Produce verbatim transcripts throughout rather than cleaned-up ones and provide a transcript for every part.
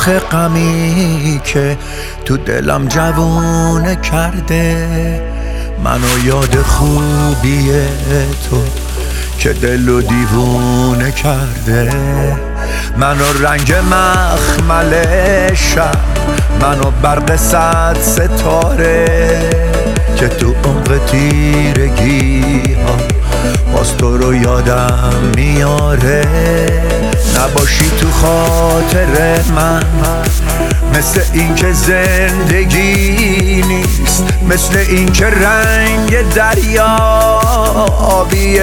شاخ غمی که تو دلم جوونه کرده، منو یاد خوبی تو که دلو دیوونه کرده. منو رنگ مخمل شب، منو برق صد ستاره که تو عمق تیرگی ها باز تو رو یادم میاره. نباشی تو خاطر من مثل این که زندگی نیست، مثل این که رنگ دریا آبی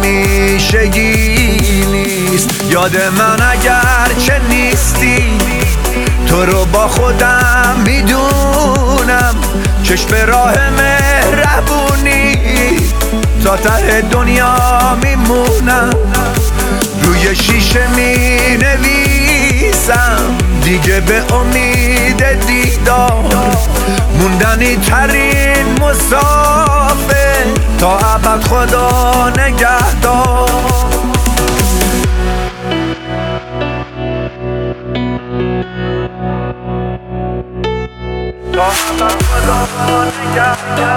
همیشگی نیست. یاد من اگر چه نیستی، تو رو با خودم میدونم، چشم راه مهربونی تا ته دنیا میمونم. روی شیشه می نویسم دیگه به امید دیدار، موندنی ترین مسافر تا ابد خدا نگهدار. تا ابد خدا نگهدار.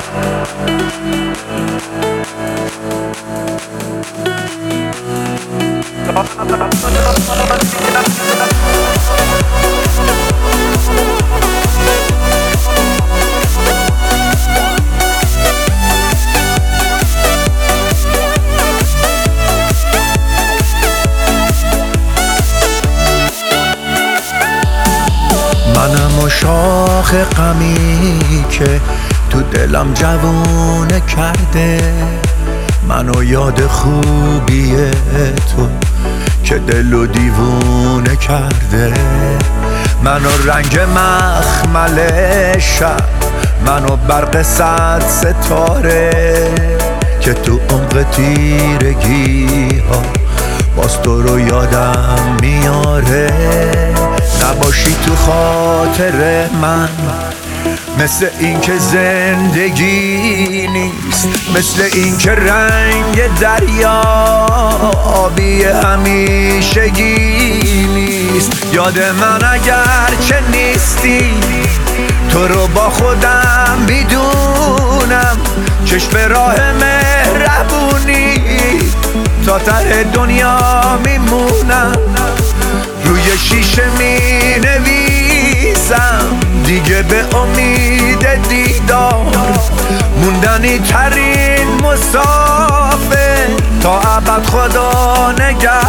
منم و شاخ غمی که تو دلم جوونه کرده، منو یاد خوبی تو که دلو دیوونه کرده. منو رنگ مخمل شب، منو برق صد ستاره که تو عمق تیرگی ها باز تو رو یادم میاره. نباشی تو خاطر من مثل این که زندگی نیست، مثل این که رنگ دریا آبی همیشگی نیست. یاد من اگر چه نیستی، تو رو با خودم میدونم، چشم راه مهربونی تا ته دنیا میمونم. روی شیشه می نویسم دیگه به امید دیدار، موندنی ترین مسافر تا ابد خدا نگهدار.